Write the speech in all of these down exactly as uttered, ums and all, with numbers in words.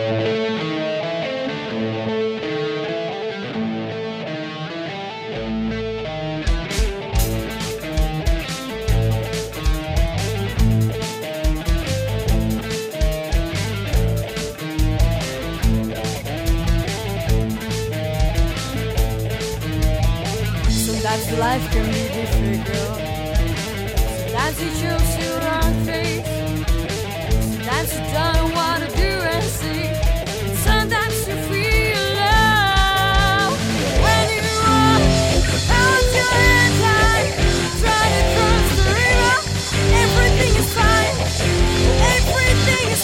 Sometimes life can be difficult. Sometimes you choose your wrong face. Sometimes you don't know what to do and see. And sometimes you feel love when you run out your hand high, try to cross the river. Everything is fine. Everything is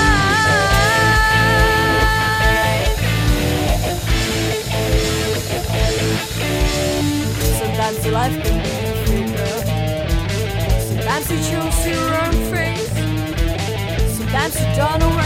fine. Sometimes life can be difficult. Sometimes you choose your own face. Sometimes you don't know